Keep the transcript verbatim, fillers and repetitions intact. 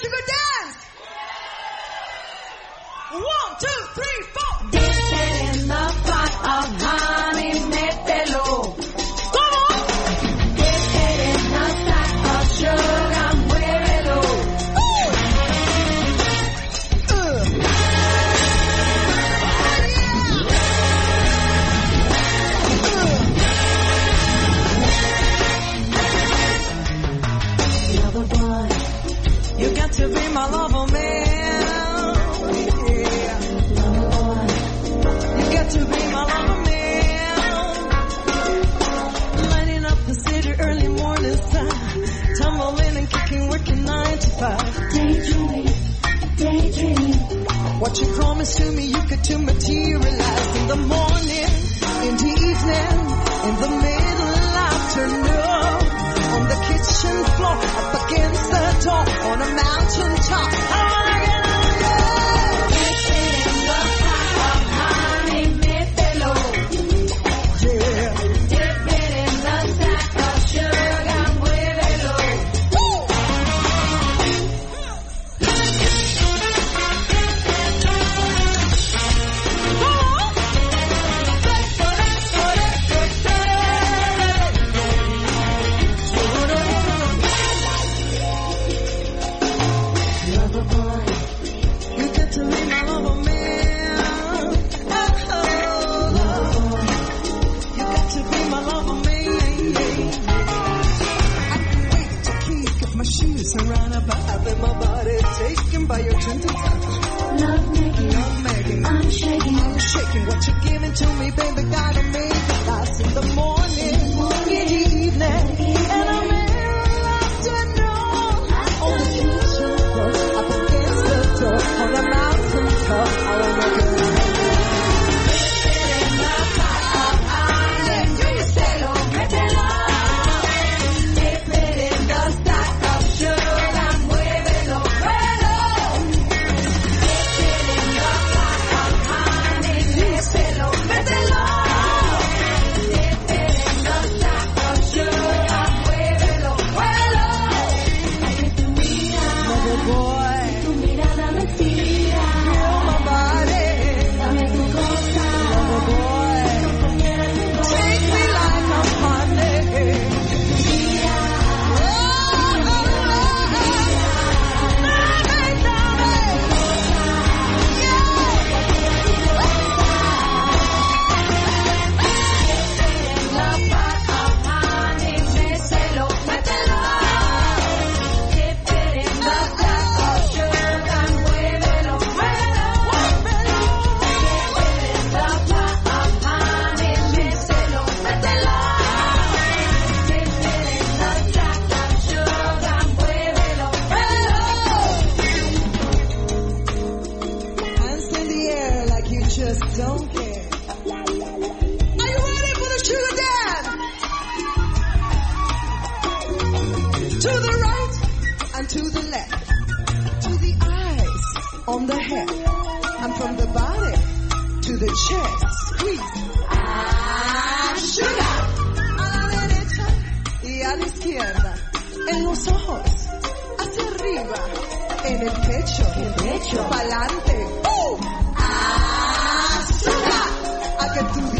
sugar dance. One, two, three, four. Dip it in the pot of honey, mételo. ¿Cómo? Dip it in the sack of sugar, muévelo. Lover boy, you got to be my lover man. Yeah. Lover boy, you got to be my lover man. Lighting up the city early morning sun, tumbling and kicking, working nine to five. Daydreaming, daydreaming. What you promised to me you could to materialize in the morning, in the evening, in the middle afternoon, on the kitchen floor, up against the door, on a mountain top. I wanna get on you. Dip it in the pot of honey, mételo. Yeah. Dip it in the sack of sugar, muévelo. Lover boy, you got to be my lover man. Oh, lover boy, you got to be my lover man. I can wait to kick my shoes around about in my body, taken by your gentle touch. Love making, Love making, I'm shaking. I'm shaking. What you're giving to me, baby, gotta make it last in the morning, in the evening, and I'm in the afternoon. On the kitchen floor, up against the door, on a mountain top, I wanna get on. Dip it in the sack of sugar, muévelo. Dip it in the pot of honey, mételo, mételo. Dip it in the sack of sugar, muévelo, muévelo. Que tu mirada, Lover boy, tu mirada me tira. feel my body. Dame tu cosa, Lover boy, take me like I'm honey. Hands in the air like you just don't care. Are you ready for the sugar dance? To the right and to the left. To the eyes, on the head. And from the body to the chest. Squeeze. Ah, sugar. A la derecha y a la izquierda. En los ojos. Hacia arriba. En el pecho. El pecho. Pa'lante. ¡Uh! ¡Azúcar! A que tú